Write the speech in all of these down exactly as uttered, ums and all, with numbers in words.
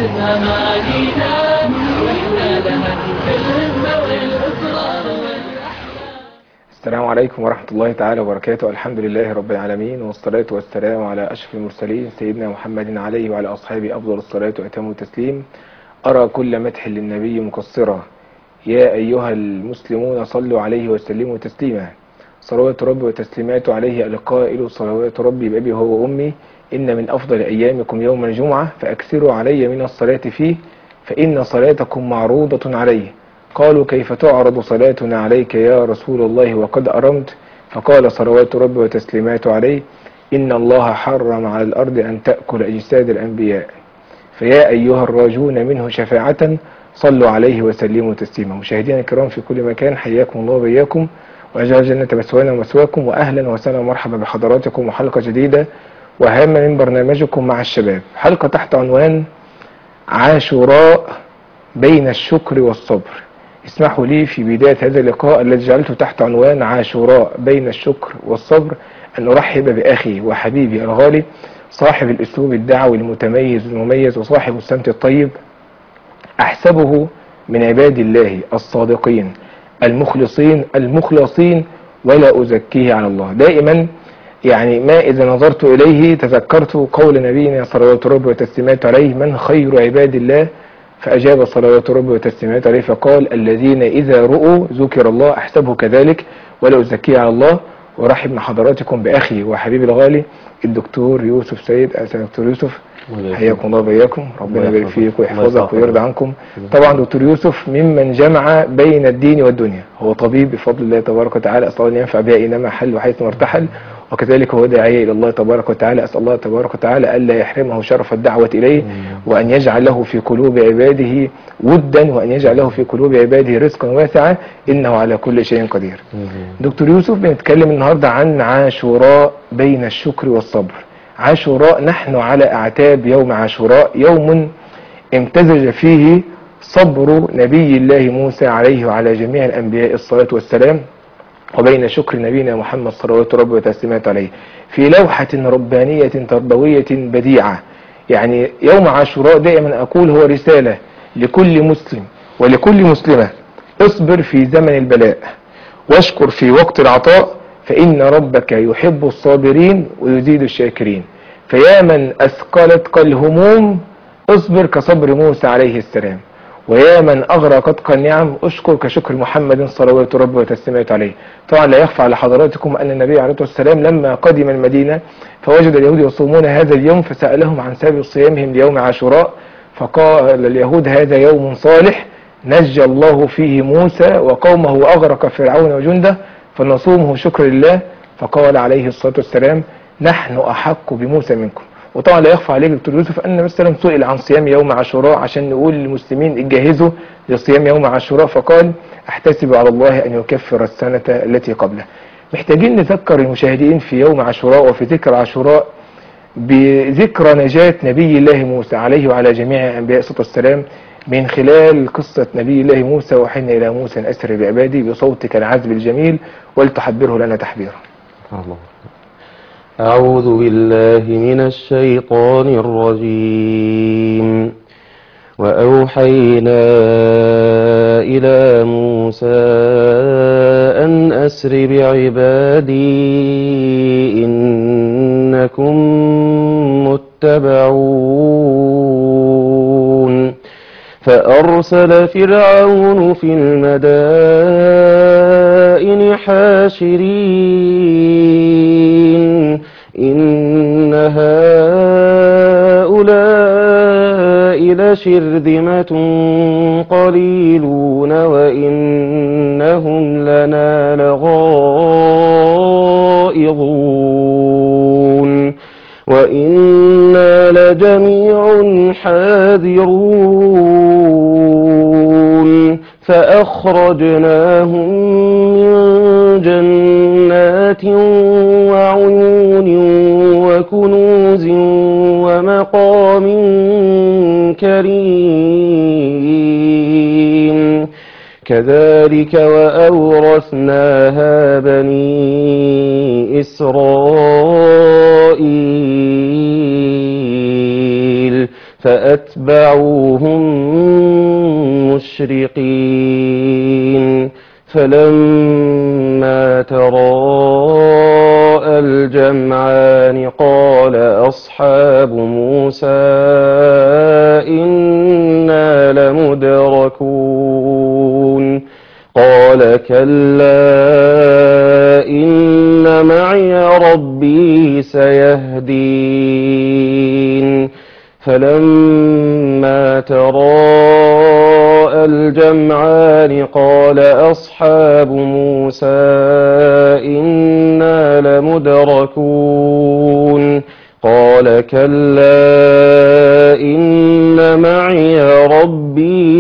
أمانينا وإحنا لها في الهمة والإصرار. السلام عليكم ورحمة الله تعالى وبركاته. الحمد لله رب العالمين، والصلاة والسلام على أشرف المرسلين سيدنا محمد عليه وعلى أصحابه أفضل الصلاة وأتم التسليم. أرى كل مدح للنبي مقصرا، يا أيها المسلمون صلوا عليه وسلموا تسليما. صلوات ربي وتسليماته عليه القائل: صلوات ربي بأبي هو وأمي، إن من أفضل أيامكم يوم الجمعة فأكثروا علي من الصلاة فيه، فإن صلاتكم معروضة عليه. قالوا: كيف تعرض صلاتنا عليك يا رسول الله وقد أرمت؟ فقال صلوات ربي وتسليماته عليه: إن الله حرم على الأرض أن تأكل أجساد الأنبياء، فيا أيها الراجون منه شفاعة صلوا عليه وسلموا تسليما. مشاهدينا الكرام في كل مكان، حياكم الله وبياكم، وأجعل الجنة مثوانا ومثواكم، وأهلا وسهلا ومرحبا بحضراتكم وحلقة جديدة وهامة من برنامجكم مع الشباب، حلقة تحت عنوان عاشوراء بين الشكر والصبر. اسمحوا لي في بداية هذا اللقاء الذي جعلته تحت عنوان عاشوراء بين الشكر والصبر أن أرحب بأخي وحبيبي الغالي، صاحب الأسلوب الدعوي المتميز والمميز وصاحب السمت الطيب، أحسبه من عباد الله الصادقين المخلصين المخلصين ولا أزكيه على الله. دائما يعني ما إذا نظرت إليه تذكرت قول نبينا صلوات ربي وتسليماته عليه: من خير عباد الله؟ فأجاب صلوات ربي وتسليماته عليه فقال: الذين إذا رؤوا ذكر الله. أحسبه كذلك ولا أزكيه على الله. ورحب مع حضراتكم بأخي وحبيبي الغالي الدكتور يوسف سيد. دكتور يوسف، حياكم الله وبياكم، ربنا يبارك فيك ويحفظك ويرضى عنكم. طبعا دكتور يوسف ممن جمع بين الدين والدنيا، هو طبيب بفضل الله تبارك وتعالى، أسأل الله أن ينفع بها أينما حل وحيث ارتحل، وكذلك هو داعية إلى الله تبارك وتعالى. أسأل الله تبارك وتعالى ألا يحرمه شرف الدعوة إليه، وأن يجعل له في قلوب عباده ودا، وأن يجعل له في قلوب عباده رزقا واسعا، إنه على كل شيء قدير. دكتور يوسف، بنتكلم النهاردة عن عاشوراء بين الشكر والصبر. عاشوراء، نحن على أعتاب يوم عاشوراء، يوم امتزج فيه صبر نبي الله موسى عليه وعلى جميع الأنبياء الصلاة والسلام، وبين شكر نبينا محمد صلوات ربي وتسليماته عليه، في لوحة ربانية تربوية بديعة. يعني يوم عاشوراء دائما أقول هو رسالة لكل مسلم ولكل مسلمة: اصبر في زمن البلاء واشكر في وقت العطاء، فإن ربك يحب الصابرين ويزيد الشاكرين. فيا من أثقلتك الهموم اصبر كصبر موسى عليه السلام، ويا من أغرقتك النعم اشكر كشكر محمد صلوات ربي وتسليماته عليه. طبعا لا يخفى على حضراتكم أن النبي عليه الصلاة والسلام لما قدم المدينة فوجد اليهود يصومون هذا اليوم، فسألهم عن سبب صيامهم ليوم عاشوراء، فقال اليهود: هذا يوم صالح نجى الله فيه موسى وقومه وأغرق فرعون وجنده، فنصومه شكر لله. فقال عليه الصلاة والسلام: نحن أحق بموسى منكم. وطبعا لا يخفى عليك دكتور يوسف أن مثلا سئل عن صيام يوم عاشوراء عشان نقول للمسلمين اجهزوا لصيام يوم عاشوراء، فقال: احتسب على الله أن يكفر السنة التي قبله. محتاجين نذكر المشاهدين في يوم عاشوراء وفي ذكر عاشوراء بذكرى نجاة نبي الله موسى عليه وعلى جميع أنبياء الصلاة والسلام، من خلال قصة نبي الله موسى: وحين إلى موسى أن أسر بعبادي بصوتك العذب الجميل ولتحبره لنا تحبيرا. الله. أعوذ بالله من الشيطان الرجيم. وأوحينا إلى موسى أن أسر بعبادي إنكم متبعون. فأرسل فرعون في المدائن حاشرين إن هؤلاء لشرذمة قليلون وإنهم لنا لغائظون وإنا لجميع حاذرون. فأخرجناهم من جنات وعيون وكنوز ومقام كريم. كذلك وأورثناها بني إسرائيل. فأتبعوهم مشرقين فلما تراءى الجمعان قال أصحاب موسى إنا لمدركون قال كلا إن معي ربي سيهدين فلما تراءى الجمعان قال أصحاب موسى إنا لمدركون قال كلا إن معي ربي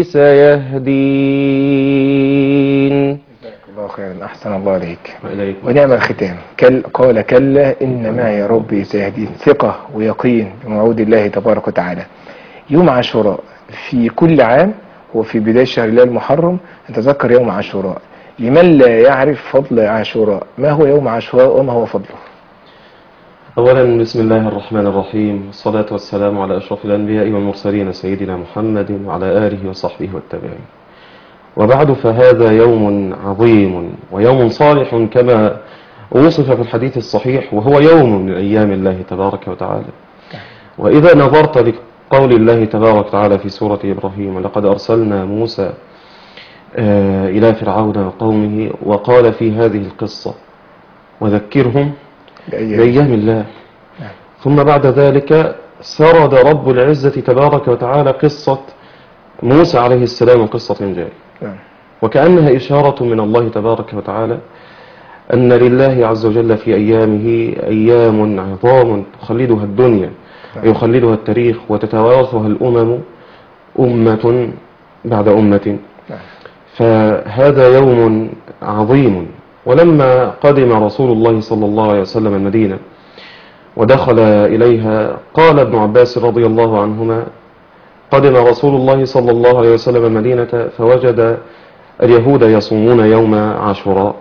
سيهدين. الله خيرا، أحسن الله عليك ونعم الختام. كل قال كلا إن معي ربي سيهدين، ثقة ويقين بموعود الله تبارك وتعالى. يوم عاشوراء في كل عام وفي بداية شهر الله المحرم نتذكر يوم عاشوراء. لمن لا يعرف فضل عاشوراء، ما هو يوم عاشوراء وما هو فضله؟ أولا بسم الله الرحمن الرحيم، والصلاة والسلام على أشرف الأنبياء والمرسلين سيدنا محمد وعلى آله وصحبه والتابعين. وبعد، فهذا يوم عظيم ويوم صالح كما وصف في الحديث الصحيح، وهو يوم من أيام الله تبارك وتعالى. وإذا نظرت لقول الله تبارك وتعالى في سورة إبراهيم: ولقد أرسلنا موسى إلى فرعون وقومه وقال في هذه القصة وذكرهم بأيام الله. ثم بعد ذلك سرد رب العزة تبارك وتعالى قصة موسى عليه السلام وقصة جاي، وكأنها إشارة من الله تبارك وتعالى أن لله عز وجل في أيامه أيام عظام تخلدها الدنيا ويخلدها التاريخ وتتوارثها الأمم أمة بعد أمة. فهذا يوم عظيم. ولما قدم رسول الله صلى الله عليه وسلم المدينة ودخل إليها، قال ابن عباس رضي الله عنهما: قدم رسول الله صلى الله عليه وسلم المدينة فوجد اليهود يصومون يوم عاشوراء،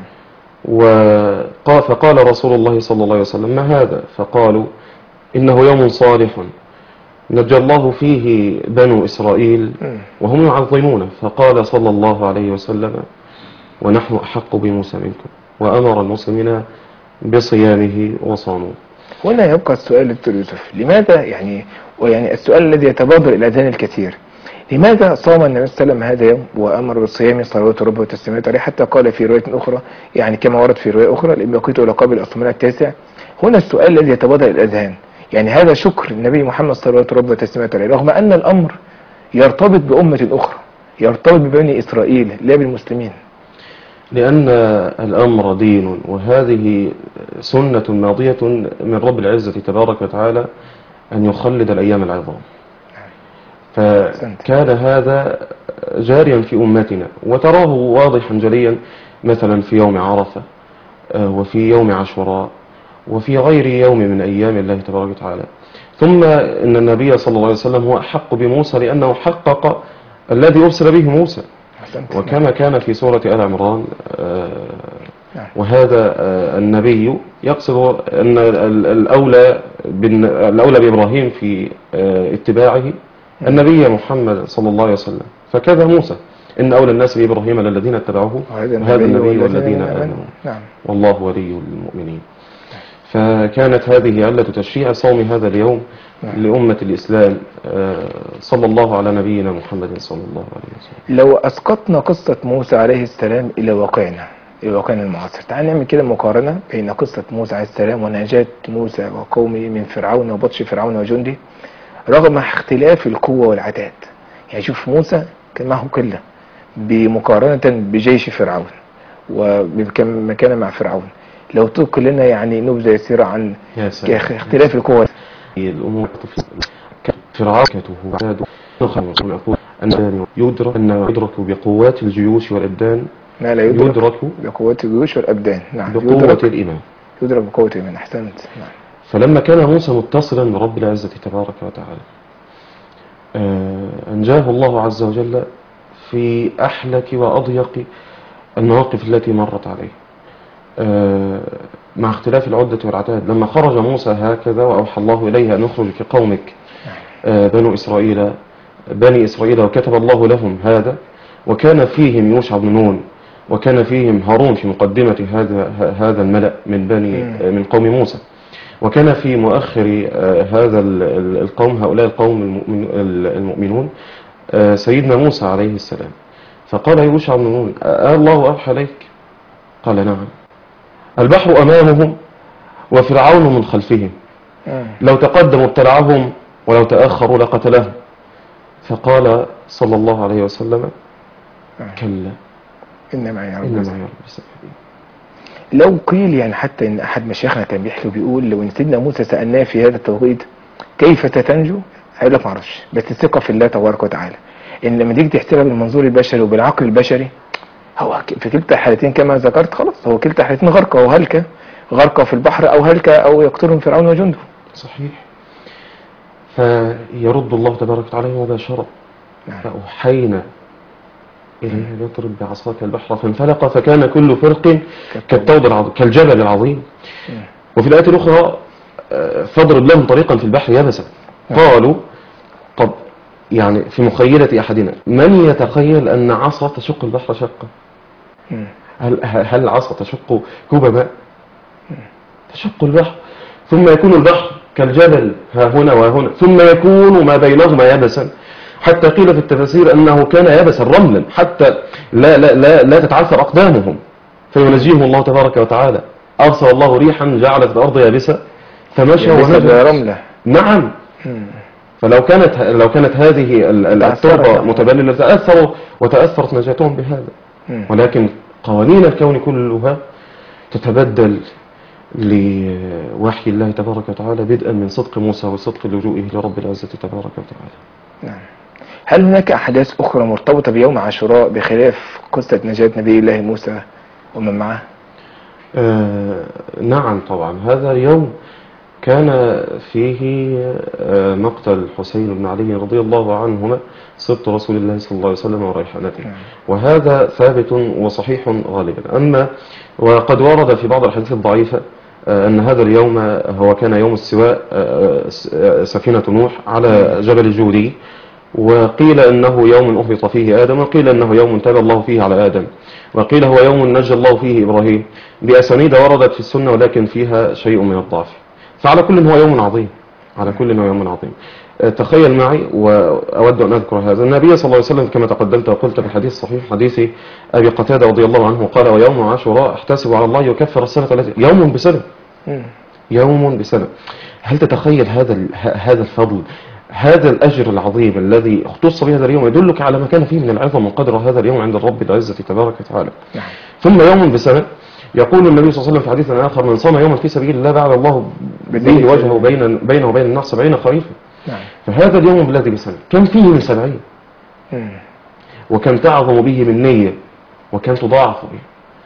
فقال رسول الله صلى الله عليه وسلم: ما هذا؟ فقالوا: إنه يوم صالح نجى الله فيه بنو إسرائيل وهم يعظمونه. فقال صلى الله عليه وسلم: ونحن أحق بموسى منكم، وأمر المسلمين بصيامه وصاموه. هنا يبقى السؤال دكتور يوسف، لماذا يعني ويعني السؤال الذي يتبادر إلى أذهان الكثير، لماذا صام النبي صلى الله عليه وسلم هذا اليوم وأمر بالصيام صلوات ربه وتسليماته عليه، حتى قال في رواية أخرى يعني كما ورد في رواية أخرى: لأن بقيت إلى قبل الصوم التاسع. هنا السؤال الذي يتبادر إلى الأذهان، يعني هذا شكر النبي محمد صلوات ربه وتسليماته عليه، رغم أن الأمر يرتبط بأمة أخرى، يرتبط ببني إسرائيل لا بالمسلمين. لأن الأمر دين، وهذه سنة ماضية من رب العزة تبارك وتعالى أن يخلد الأيام العظام. فكان هذا جاريا في أمتنا، وتراه واضحا جليا مثلا في يوم عرفة وفي يوم عاشوراء وفي غير يوم من أيام الله تبارك وتعالى. ثم إن النبي صلى الله عليه وسلم هو أحق بموسى لأنه حقق الذي أرسل به موسى، وكما كان في سورة آل عمران: وهذا النبي يقصد أن الأولى الأولى بإبراهيم في اتباعه النبي محمد صلى الله عليه وسلم، فكذا موسى: إن أولى الناس بإبراهيم للذين اتبعوه وهذا النبي والذين آمنوا والله ولي المؤمنين. فكانت هذه علة تشريع صوم هذا اليوم لأمة الإسلام. صلى الله على نبينا محمد صلى الله عليه وسلم. لو أسقطنا قصة موسى عليه السلام إلى واقعنا إلى واقعنا المعاصر، تعال نعمل كده مقارنة بين قصة موسى عليه السلام ونجاة موسى وقومه من فرعون وبطش فرعون وجنده، رغم اختلاف القوة والعتاد. يعني شوف موسى كان معه قلة بمقارنة بجيش فرعون وبما كان مع فرعون. لو تنقل لنا يعني نبذة يسيرة عن اختلاف القوة. الأمور فرعون أن يدرك أن يدرك بقوات الجيوش والأبدان، لا لا يدرك, يدرك بقوات الجيوش والأبدان. نعم، بقوة الإيمان. يدرك بقوة الإيمان. أحسنت. نعم. فلما كان موسى متصلا برب العزة تبارك وتعالى، أنجاه الله عز وجل في أحلك وأضيق المواقف التي مرت عليه، مع اختلاف العدة والعتاد. لما خرج موسى هكذا وأوحى الله إليه أن يخرج كقومك بنو إسرائيل بني إسرائيل وكتب الله لهم هذا، وكان فيهم يوشع بن نون، وكان فيهم هارون في مقدمة هذا هذا الملأ من بني من قوم موسى، وكان في مؤخر هذا القوم هؤلاء القوم المؤمنون سيدنا موسى عليه السلام. فقال يوشع بن نون: الله أوحى إليك؟ قال: نعم. البحر أمامهم وفرعون من خلفهم، لو تقدموا ابتلعهم ولو تأخروا لقتلهم. فقال صلى الله عليه وسلم: كلا إن معي ربي إن سيهدين. معي ربي سيهدين. لو قيل يعني حتى إن أحد مشايخنا كان بيحكي بيقول لو إن سيدنا موسى سألناه في هذا التوقيت كيف تتنجو، هيقول لك معرفش، بس الثقة في الله تبارك وتعالى. إن لما تيجي تحسبها بالمنظور البشري وبالعقل البشري، هو في كلتا الحالتين كما ذكرت خلاص، هو كلتا الحالتين غرقة وهلكة، غرقة في البحر أو هلكة أو يقتلهم فرعون وجنده. صحيح. فيرد الله تبارك وتعالى مباشرة: فأوحينا إليه يضرب بعصاك البحر فانفلق فكان كل فرق كالطود العظيم كالجبل العظيم. وفي الآية الأخرى: فاضرب لهم طريقا في البحر يبسا. قالوا: طب يعني في مخيلة أحدنا من يتخيل أن عصا تشق البحر شقا؟ هل هل العصا تشق كوب ماء؟ تشق البحر، ثم يكون البحر كالجبل ها هنا وهنا، ثم يكون ما بينهما يبسا، حتى قيل في التفاسير أنه كان يبسا رملا حتى لا, لا, لا, لا تتعثر أقدامهم، فينجيهم الله تبارك وتعالى. أرسل الله ريحا جعلت الأرض يابسة فمشى ونجى رملة. نعم. فلو كانت لو كانت هذه التربة متبللة تأثروا وتأثرت نجاتهم بهذا. ولكن قوانين الكون كلها تتبدل لوحي الله تبارك وتعالى، بدءا من صدق موسى وصدق لجوئه لرب العزة تبارك وتعالى. نعم. هل هناك أحداث أخرى مرتبطة بيوم عاشوراء بخلاف قصة نجاة نبي الله موسى ومن معه؟ آه نعم طبعا. هذا اليوم كان فيه آه مقتل الحسين بن علي رضي الله عنهما سبط رسول الله صلى الله عليه وسلم وريحانته. نعم. وهذا ثابت وصحيح غالبا. أما وقد ورد في بعض الحديث الضعيفة آه أن هذا اليوم هو كان يوم استواء آه سفينة نوح على جبل الجودي، وقيل أنه يوم أهبط فيه آدم، وقيل أنه يوم تاب الله فيه على آدم، وقيل هو يوم نجى الله فيه إبراهيم، بأسانيد وردت في السنة ولكن فيها شيء من الضعف. فعلى كل هو يوم عظيم، على كل هو يوم عظيم. تخيل معي وأود أن أذكر هذا. النبي صلى الله عليه وسلم كما تقدمت وقلت في الحديث الصحيح حديث أبي قتادة رضي الله عنه قال: ويوم عاشوراء احتسب على الله يكفر السنة التي يوم بسنة يوم بسنة. هل تتخيل هذا هذا الفضل، هذا الأجر العظيم الذي اختص به هذا اليوم، يدلك على ما كان فيه من العظم وقدر هذا اليوم عند الرب العزة تبارك وتعالى. نعم. ثم يوم بسنة. يقول النبي صلى الله عليه وسلم في حديث آخر: من صام يوما في سبيل الله بعد الله به وجهه بين بينه وبين النار سبعين خريفا. نعم. فهذا اليوم بالذي بسنة كم فيه من سبعين، وكم تعظم به من نية، وكم تضاعف به.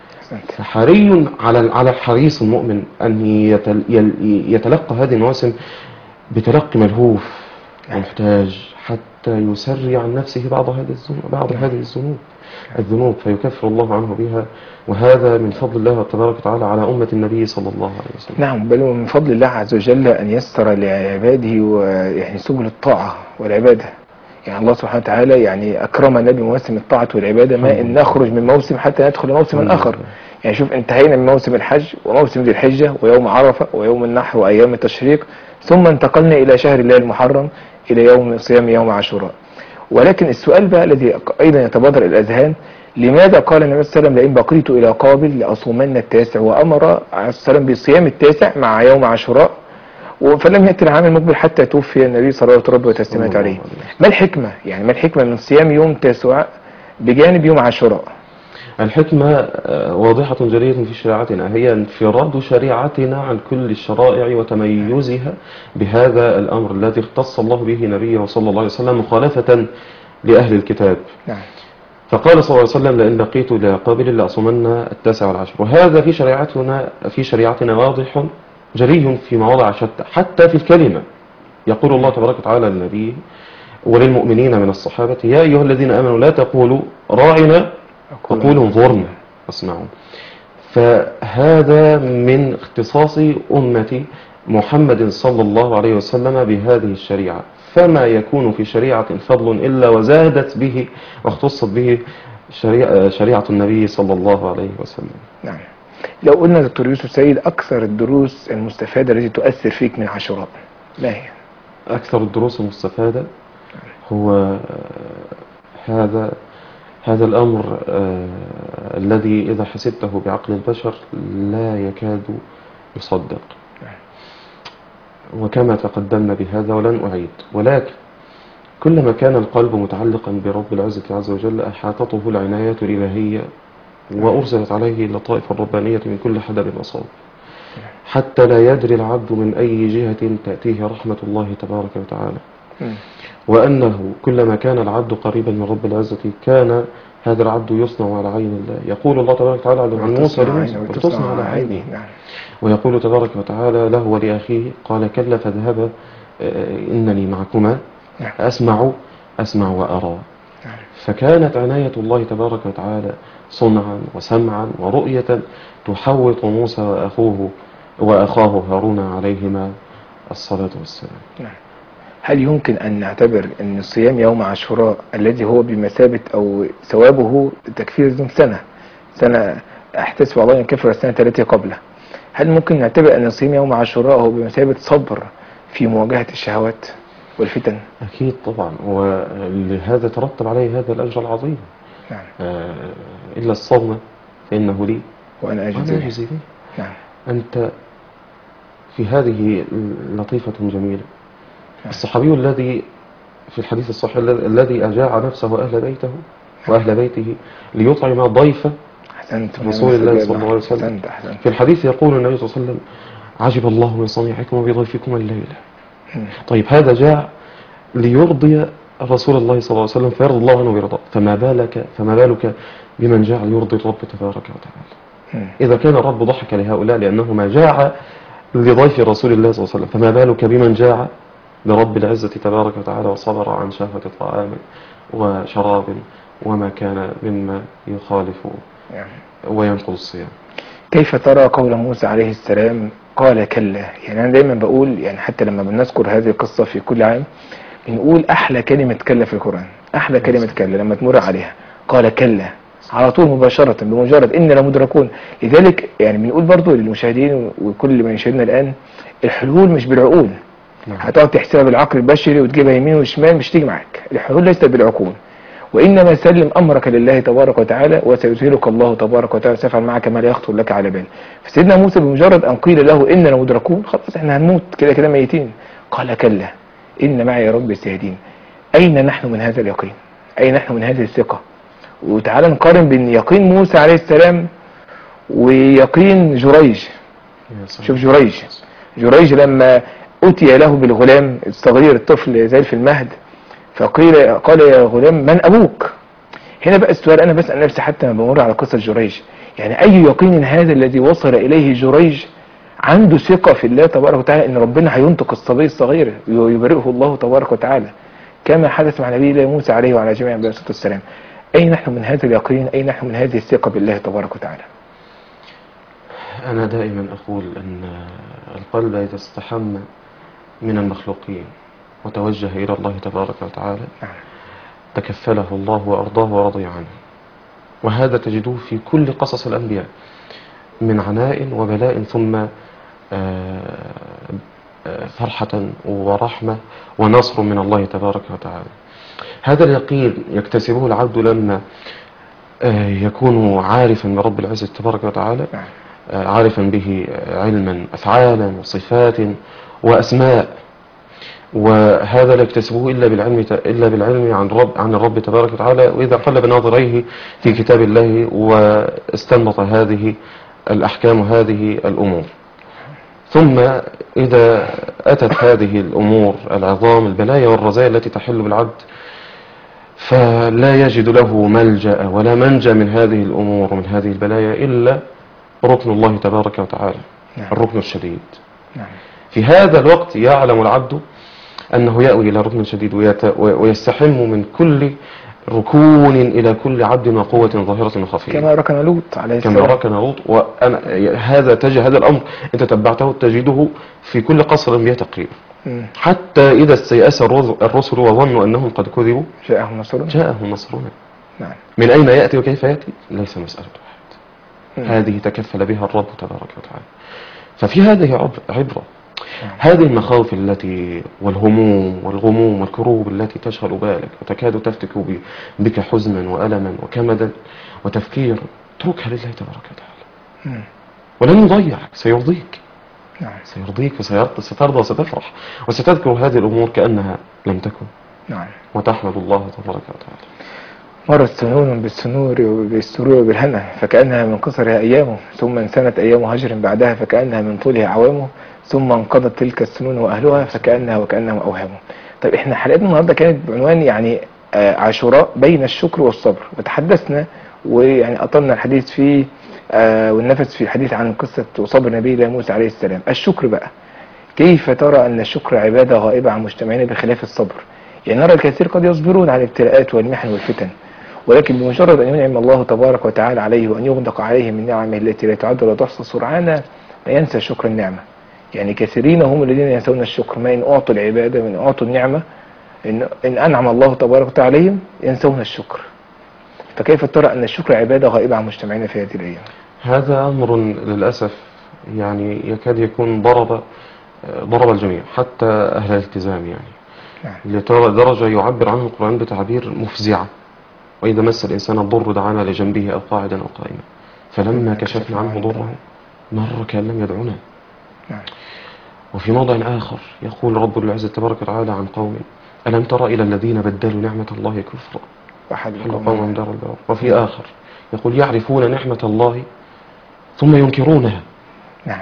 فحري على على الحريص المؤمن أن يتلقى هذه المواسم بتلقي ملهوف ومحتاج، حتى يسري عن نفسه بعض هذه الذنوب بعض هذه الذنوب الذنوب فيكفر الله عنه بها. وهذا من فضل الله تبارك وتعالى على أمة النبي صلى الله عليه وسلم. نعم، بل من فضل الله عز وجل أن يسر لعباده ويعني سبل الطاعة والعبادة. يعني الله سبحانه وتعالى يعني أكرمنا بمواسم الطاعة والعبادة، ما إن نخرج من موسم حتى ندخل موسما آخر. يعني شوف، انتهينا من موسم الحج وموسم ذي الحجة ويوم عرفة ويوم النحر وأيام التشريق، ثم انتقلنا إلى شهر الله المحرم إلى يوم صيام يوم عاشوراء. ولكن السؤال بقى الذي أيضا يتبادر إلى الأذهان: لماذا قال النبي صلى الله عليه وسلم: لئن بقيت إلى قابل لأصومن التاسع، وأمر عليه السلام بصيام التاسع مع يوم عاشوراء، فلم يأتي العام المقبل حتى توفي النبي صلى الله عليه وسلم عليه؟ ما الحكمة؟ يعني ما الحكمة من صيام يوم تاسع بجانب يوم عاشوراء؟ الحكمة واضحة جلية في شريعتنا، هي انفراد شريعتنا عن كل الشرائع وتميزها بهذا الأمر الذي اختص الله به نبيه صلى الله عليه وسلم مخالفة لأهل الكتاب. نعم. فقال صلى الله عليه وسلم: لئن بقيت إلى قابل لأصومن التاسع والعشر. وهذا في شريعتنا في شريعتنا واضح جلي في مواضع شتى، حتى في الكلمة. يقول الله تبارك وتعالى للنبي وللمؤمنين من الصحابة: يا أيها الذين آمنوا لا تقولوا راعنا وقولوا انظرنا واسمعوا. فهذا من اختصاص أمة محمد صلى الله عليه وسلم بهذه الشريعة، فما يكون في شريعة فضل إلا وزادت به واختصت به شريعة, شريعة النبي صلى الله عليه وسلم. نعم. لو قلنا دكتور يوسف سيد أكثر الدروس المستفادة التي تؤثر فيك من عاشوراء ما هي؟ أكثر الدروس المستفادة هو هذا هذا الأمر آه الذي إذا حسبته بعقل البشر لا يكاد يصدق، وكما تقدمنا بهذا ولن أعيد، ولكن كلما كان القلب متعلقا برب العزة عز وجل أحاطته العناية الإلهية وأرسلت عليه اللطائف الربانية من كل حدب أصاب، حتى لا يدري العبد من أي جهة تأتيه رحمة الله تبارك وتعالى، وأنه كلما كان العبد قريبا من رب العزة كان هذا العبد يصنع على عين الله. يقول الله تبارك وتعالى على موسى وتصنع على عيني، ويقول تبارك وتعالى له ولأخيه قال كلا فاذهبا إنني معكما أسمع أسمع وأرى. فكانت عناية الله تبارك وتعالى صنعا وسمعا ورؤية تحوط موسى وأخوه وأخاه هارون عليهما الصلاة والسلام. هل يمكن أن نعتبر أن صيام يوم عاشوراء الذي هو بمثابة أو ثوابه تكفير ذنوب سنة سنة أحتسب الله أن يكفر السنة التي قبله، هل ممكن نعتبر أن صيام يوم عاشوراء هو بمثابة صبر في مواجهة الشهوات والفتن؟ أكيد طبعا، ولهذا ترتب عليه هذا الأجر العظيم. نعم. آه إلا الصوم فإنه لي وأنا أجزي به. نعم. أنت في هذه لطيفة جميلة. الصحابي الذي في الحديث الصحيح الذي أجاع نفسه وأهل بيته وأهل بيته ليطعم ضيفه رسول الله صلى الله عليه وسلم. في الحديث يقول النبي صلى الله عليه وسلم عجب الله من صنيعكم وبضيفكم الليلة. طيب هذا جاء ليرضي رسول الله صلى الله عليه وسلم فيرضي الله عنه ويرضى، فما بالك فما بالك بمن جاء يرضي الرب تبارك وتعالى. إذا كان الرب ضحك لهؤلاء لأنه ما جاء لضيف رسول الله صلى الله عليه وسلم، فما بالك بمن جاء لرب العزة تبارك وتعالى وصبر عن شهوة طعام وشراب وما كان مما يخالف وينقض الصيام. كيف ترى قول موسى عليه السلام قال كلا؟ يعني أنا دايما بقول، يعني حتى لما بنذكر هذه القصة في كل عام بنقول أحلى كلمة كلا في القرآن، أحلى كلمة كلا لما تمر عليها قال كلا على طول مباشرة بمجرد إن لمدركون. لذلك يعني بنقول برضو للمشاهدين وكل من يشاهدنا الآن الحلول مش بالعقول، هتقعد تحسبها بالعقل البشري وتجيبها يمين وشمال مش تيجي معاك. الحلول ليست بالعقول، وإنما سلم أمرك لله تبارك وتعالى وسيذهلك الله تبارك وتعالى سيفعل معك ما لا يخطر لك على بال. فسيدنا موسى بمجرد أن قيل له إننا مدركون خلاص احنا هنموت كده كده ميتين، قال كلا إن معي ربي سيهدين. أين نحن من هذا اليقين؟ أين نحن من هذه الثقة؟ وتعالى نقارن بين يقين موسى عليه السلام ويقين جريج. شوف جريج جريج لما أتي له بالغلام الصغير الطفل زي في المهد فقيل قال يا غلام من أبوك؟ هنا بقى السؤال أنا بسأل نفسي حتى ما بمر على قصة جريج، يعني أي يقين هذا الذي وصل إليه جريج عنده ثقة في الله تبارك وتعالى إن ربنا هينطق الصبي الصغير ويبرئه الله تبارك وتعالى كما حدث مع نبي الله موسى عليه وعلى جميع الأنبياء والسلام. أين نحن من هذا اليقين؟ أين نحن من هذه الثقة بالله تبارك وتعالى؟ أنا دائما أقول أن القلب إذا استحم من المخلوقين وتوجه إلى الله تبارك وتعالى تكفله الله وأرضاه ورضي عنه، وهذا تجدوه في كل قصص الأنبياء من عناء وبلاء ثم فرحة ورحمة ونصر من الله تبارك وتعالى. هذا اليقين يكتسبه العبد لما يكون عارفا برب العزة تبارك وتعالى، عارفا به علما أفعالا وصفات وأسماء، وهذا لا يكتسبه إلا بالعلم إلا بالعلم عن رب عن الرب تبارك وتعالى. وإذا قلب ناظريه في كتاب الله واستنبط هذه الأحكام وهذه الأمور، ثم إذا أتت هذه الأمور العظام البلايا والرزايا التي تحل بالعبد فلا يجد له ملجأ ولا منجا من هذه الأمور ومن هذه البلايا إلا ركن الله تبارك وتعالى، الركن الشديد. في هذا الوقت يعلم العبد أنه يأوي إلى ركن شديد ويستحم من كل ركون إلى كل عبد وقوة ظاهرة وخفية، كما ركن لوط عليه كما السلام. ركن لوط. وأنا هذا تجد هذا الأمر أنت تبعته تجده في كل قصر الأنبياء تقريبا، مم. حتى إذا استيأس الرسل وظنوا أنهم قد كذبوا جاءهم نصرنا. جاءهم نصرنا. نعم. من أين يأتي وكيف يأتي ليس مسألة واحد، مم. هذه تكفل بها الرب تبارك وتعالى. ففي هذه عبر- عبرة. هذه المخاوف التي والهموم والغموم والكروب التي تشغل بالك وتكاد تفتك ب- بك حزنا وألما وكمدا وتفكير، اتركها لله تبارك وتعالى، مم. ولن يضيعك، سيرضيك، نعم. سيرضيك وسترضى وستفرح وستذكر هذه الأمور كأنها لم تكن، نعم. وتحمد الله تبارك وتعالى. مرت سنون بالسنور وبالسرور وبالهنا فكأنها من قصرها أيامه، ثم انسنت أيام هجر بعدها فكأنها من طولها عوامه، ثم انقضت تلك السنون وأهلها فكأنها وكأنهم أوهامه. طيب احنا حلقتنا النهارده كانت بعنوان يعني آه عاشوراء بين الشكر والصبر، وتحدثنا ويعني أطلنا الحديث فيه آه والنفس في الحديث عن قصة وصبر نبي الله موسى عليه السلام. الشكر بقى، كيف ترى أن الشكر عبادة غائبة عن مجتمعنا بخلاف الصبر؟ يعني نرى الكثير قد يصبرون على الابتلاءات والمحن والفتن، ولكن بمجرد أن ينعم الله تبارك وتعالى عليه وأن يغدق عليه من نعمه التي لا تعد ولا تحصى سرعان لا ينسى شكر النعمة. يعني كثيرين هم الذين ينسون الشكر، ما إن أعطوا العبادة من أعطوا النعمة إن, إن أنعم الله تبارك وتعالى عليهم ينسون الشكر. فكيف ترى أن الشكر عبادة غائبة عن مجتمعنا في هذه الأيام؟ هذا أمر للأسف يعني يكاد يكون ضرب ضرب الجميع حتى أهل الالتزام، يعني نعم. لدرجة يعبر عنه القرآن بتعبير مفزعة: وإذا مس الإنسان الضر دعانا لجنبه أو قاعدا أو قائما فلما كشفنا عنه ضره مر كأن لم يدعنا. نعم. وفي موضع آخر يقول رب العزة تبارك وتعالى عن قوم: ألم تر إلى الذين بدلوا نعمة الله كفرا وحل حل قومهم دار البوار. وفي آخر يقول: يعرفون نعمة الله ثم ينكرونها. نعم.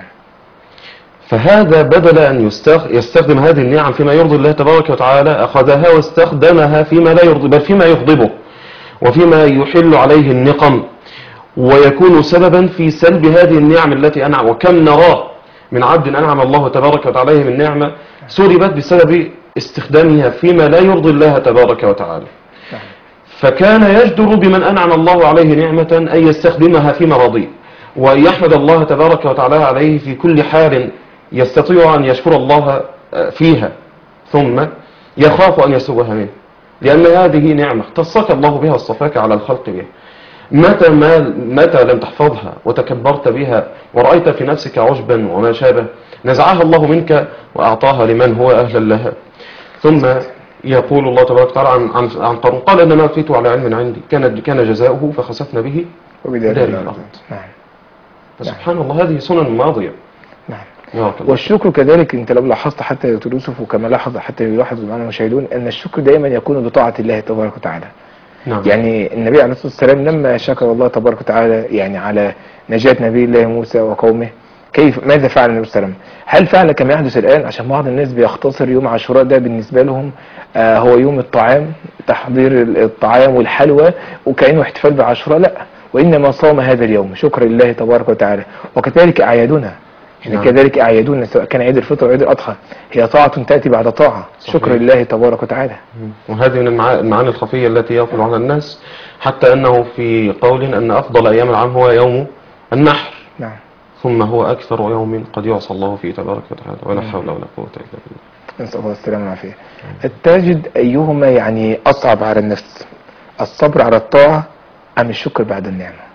فهذا بدل أن يستخدم هذه النعم فيما يرضي الله تبارك وتعالى أخذها واستخدمها فيما لا يرضي، بل فيما يغضبه وفيما يحل عليه النقم، ويكون سببا في سلب هذه النعم التي أنعم. وكم نراه من عبد أنعم الله تبارك وتعالى من نعمة سلبت بسبب استخدامها فيما لا يرضي الله تبارك وتعالى. فكان يجدر بمن أنعم الله عليه نعمة أن يستخدمها فيما رضي، ويحمد الله تبارك وتعالى عليه في كل حال يستطيع أن يشكر الله فيها، ثم يخاف أن يسوها منه، لأن هذه نعمة اختصك الله بها واصطفاك على الخلق بها. متى, ما متى لم تحفظها وتكبرت بها ورأيت في نفسك عجبا وما شابه نزعها الله منك وأعطاها لمن هو أهلا لها. ثم يقول الله تبارك وتعالى عن, عن, عن قارون: قال إنما أوتيت على علم عندي كان, كان جزاؤه فخسفنا به وبدار الأرض. نعم. فسبحان الله هذه سنن ماضية. نعم. والشكر كذلك انت لو لاحظت حتى يوسف وكما لاحظ حتى يلاحظ معنا المشاهدون ان الشكر دائما يكون بطاعة الله تبارك وتعالى. نعم. يعني النبي عليه الصلاة والسلام لما شكر الله تبارك وتعالى يعني على نجاة نبي الله موسى وقومه، كيف ماذا فعل النبي صلى الله عليه وسلم؟ هل فعل كما يحدث الآن؟ عشان بعض الناس بيختصر يوم عاشوراء ده بالنسبة لهم آه هو يوم الطعام، تحضير الطعام والحلوى وكأنه احتفال بعاشوراء، لا، وإنما صام هذا اليوم شكر لله تبارك وتعالى. وكذلك أعيادنا، يعني نعم. كذلك أعيادنا سواء كان عيد الفطر وعيد الأضحى هي طاعة تأتي بعد طاعة. صحيح. شكر لله تبارك وتعالى. وهذه من المعاني الخفية التي يغفل عنها الناس، حتى أنه في قول أن أفضل أيام العام هو يوم النحر. نعم. ثم هو أكثر يوم قد يعصى الله فيه تبارك وتعالى، ولا حول ولا قوة إلا بالله. نسأل الله السلامة والعافية. تجد أيهما يعني أصعب على النفس، الصبر على الطاعة أم الشكر بعد النعمة؟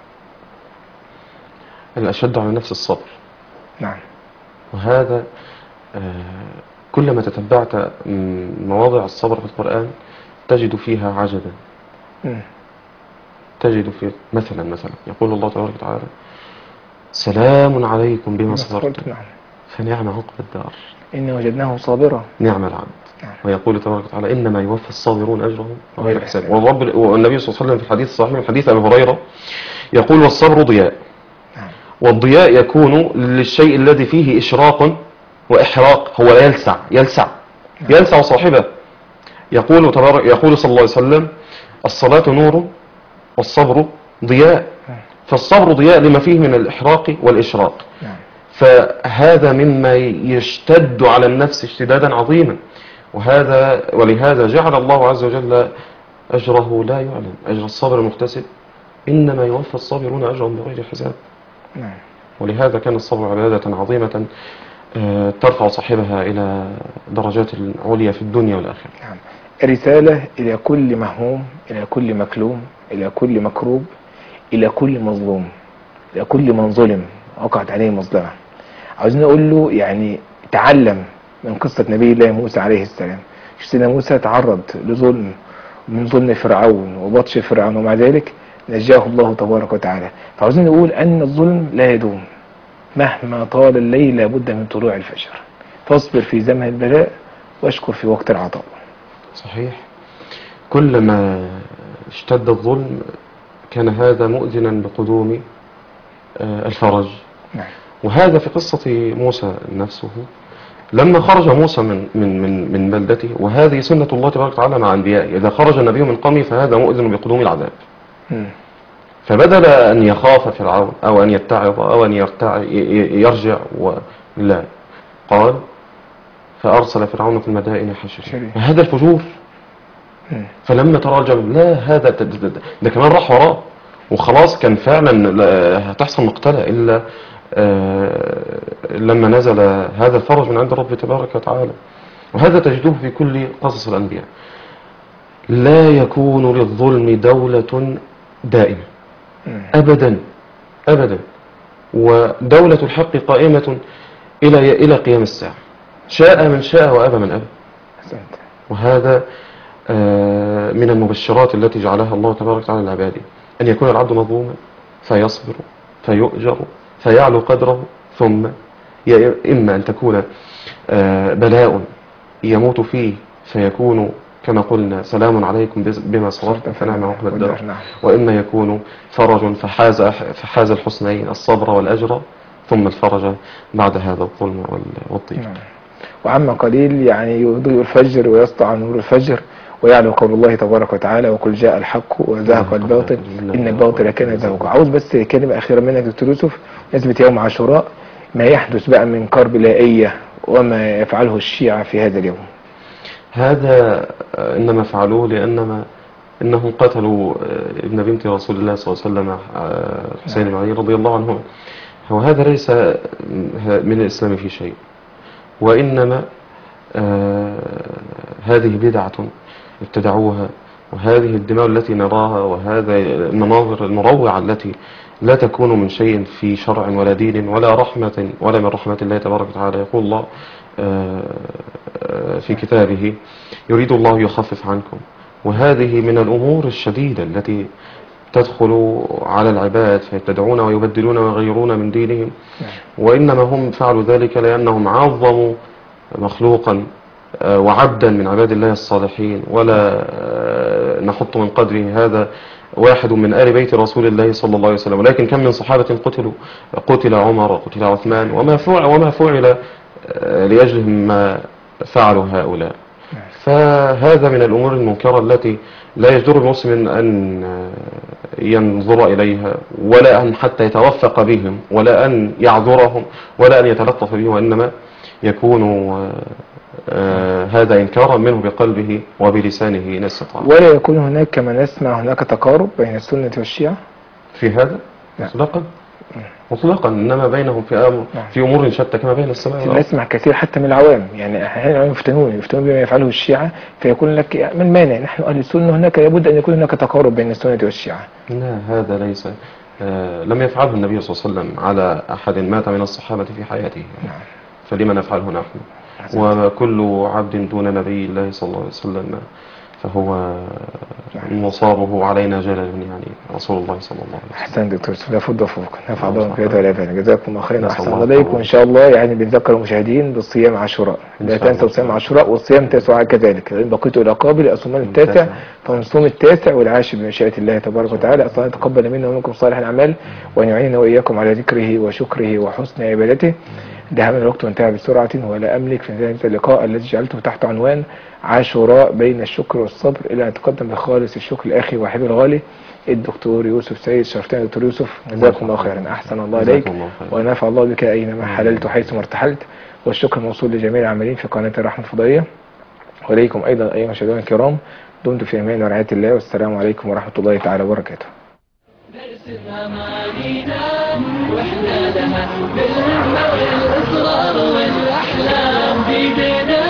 الأشد على النفس الصبر. نعم. وهذا آه كلما تتبعت مواضع الصبر في القرآن تجد فيها عجبا. م. تجد في مثلا مثلا يقول الله تبارك وتعالى: سلام عليكم بما صبرتم. نعم. فنعم عقب الدار إن وجدناه صابرا نعم العبد. نعم. ويقول تبارك وتعالى: إنما يوفى الصابرون أجرهم بغير حساب. والرب والنبي صلى الله عليه وسلم في الحديث الصحيح من حديث أبي هريرة يقول: والصبر ضياء. نعم. والضياء يكون للشيء الذي فيه إشراق وإحراق، هو لا يلسع يلسع نعم. يلسع صاحبه. يقول تبارك يقول صلى الله عليه وسلم: الصلاة نور والصبر ضياء. نعم. فالصبر ضياء لما فيه من الإحراق والإشراق. نعم. فهذا مما يشتد على النفس اشتدادا عظيما، وهذا ولهذا جعل الله عز وجل أجره لا يعلم. أجر الصابر المحتسب إنما يوفى الصابرون أجرهم بغير حساب. نعم. ولهذا كان الصبر عبادة عظيمة آه، ترفع صاحبها إلى درجات عليا في الدنيا والآخرة. نعم. رسالة إلى كل مهموم، إلى كل مكلوم، إلى كل مكروب، إلى كل مظلوم، إلى كل من ظلم وقعت عليه مظلمة. عاوزين نقول له يعني تعلم من قصة نبي الله موسى عليه السلام. سيدنا موسى تعرض لظلم من ظلم فرعون وبطش فرعون، ومع ذلك نجاه الله تبارك وتعالى. فعاوزين نقول أن الظلم لا يدوم، مهما طال الليل لابد من طلوع الفجر. فاصبر في زمن البلاء واشكر في وقت العطاء. صحيح. كلما اشتد الظلم كان هذا مؤذنا بقدوم آه، الفرج. نعم. وهذا في قصة موسى نفسه لما خرج موسى من من من من بلدته، وهذه سنة الله تبارك وتعالى مع أنبيائه، إذا خرج النبي من قومه فهذا مؤذن بقدوم العذاب. مم. فبدل أن يخاف فرعون أو أن يتعظ أو أن يرتع يرجع و... لا، قال فأرسل فرعون في المدائن حاشرين. هذا الفجور. مم. فلما ترى الجمل لا هذا ده, ده, ده كمان راح وراه وخلاص كان فعلا هتحصل مقتلة إلا آه لما نزل هذا الفرج من عند رب تبارك وتعالى. وهذا تجدوه في كل قصص الأنبياء. لا يكون للظلم دولة دائمة أبدا أبدا، ودولة الحق قائمة إلى إلى قيام الساعة، شاء من شاء وأبى من أبى. وهذا آه من المبشرات التي جعلها الله تبارك وتعالى لعباده، أن يكون العبد مظلوما فيصبر فيؤجر فيعلو قدره، ثم إما أن تكون آه بلاء يموت فيه فيكون كما قلنا سلام عليكم بما صبرتم فنعم عقبى الدار، وإما يكون فرج فحاز فحاز الحسنين الصبر والأجر، ثم الفرج بعد هذا الظلم والضيق. وعما قليل يعني يضيء الفجر ويسطع نور الفجر ويعلو قول الله تبارك وتعالى وقل جاء الحق وزهق الباطل إن الباطل كان زهوقا. عاوز بس كلمة أخيرة منك دكتور يوسف نسبة يوم عاشوراء، ما يحدث بقى من كرب لائية وما يفعله الشيعة في هذا اليوم. هذا إنما فعلوه لأنما إنهم قتلوا ابن بنت رسول الله صلى الله عليه وسلم حسين بن علي رضي الله عنه. وهذا ليس من الإسلام في شيء، وإنما آه هذه بدعة ابتدعوها، وهذه الدماء التي نراها وهذا المناظر المروعة التي لا تكون من شيء في شرع ولا دين ولا رحمة ولا من رحمة الله تبارك وتعالى. يقول الله آه في كتابه يريد الله يخفف عنكم. وهذه من الأمور الشديدة التي تدخل على العباد فيبتدعون ويبدلون ويغيرون من دينهم، وإنما هم فعلوا ذلك لأنهم عظموا مخلوقا وعبدا من عباد الله الصالحين، ولا نحط من قدره هذا واحد من آل بيت رسول الله صلى الله عليه وسلم. ولكن كم من صحابة قتلوا، قتل عمر وقتل عثمان، وما فعل, وما فعل لأجلهم ما فعلوا هؤلاء. فهذا من الأمور المنكرة التي لا يجدر المسلم أن ينظر إليها، ولا أن حتى يتوفق بهم، ولا أن يعذرهم، ولا أن يتلطف بهم، وإنما يكون آه هذا إنكارا منه بقلبه وبلسانه إن استطاع. ولا يكون هناك كما نسمع هناك تقارب بين السنة والشيعة في هذا مطلقا مطلقا، إنما بينهم في أمر في أمور شتى كما بين السماء والأرض. نسمع كثير حتى من العوام، يعني أحيانا يفتنون يفتنون بما يفعله الشيعة، فيقول لك من مانع نحن أهل السنة هناك لابد أن يكون هناك تقارب بين السنة والشيعة. لا، هذا ليس آه لم يفعله النبي صلى الله عليه وسلم على أحد مات من الصحابة في حياته. نعم. فلما نفعله نحن؟ وكل عبد دون نبي الله صلى الله عليه وسلم فهو مصابه علينا جلل، يعني رسول الله صلى الله عليه وسلم. احسن دكتور لا فض فوق نفع الله في هذا والعافيه. جزاكم الله خيرا واحسن عليكم. وان شاء الله يعني بنذكر المشاهدين بالصيام عاشوراء، لا تنسوا صيام عاشوراء والصيام تسعة كذلك. ان بقيت الى قابل اصومان التاسع فنصوم التاسع والعاشر بمشيئه الله تبارك وتعالى. اصلا يتقبل منا ومنكم صالح الاعمال وان يعيننا واياكم على ذكره وشكره وحسن عبادته. ده من الوقت وانتهى بسرعة، ولا أملك في نهاية اللقاء الذي جعلته تحت عنوان عاشوراء بين الشكر والصبر إلى أن أتقدم بخالص الشكر لأخي وحبيبي الغالي الدكتور يوسف سيد. شرفتنا دكتور يوسف، جزاكم الله خيرا. أحسن الله إليك ونفع الله بك أينما حللت حيثما ارتحلت. والشكر موصول لجميع العاملين في قناة الرحمة الفضائية وإليكم أيضا أيها المشاهدين الكرام، دمتم في أمان ورعاية الله، والسلام عليكم ورحمة الله تعالى وبركاته. نرسم أمانينا وإحنا لها بالهمة والإصرار والأحلام بيدنا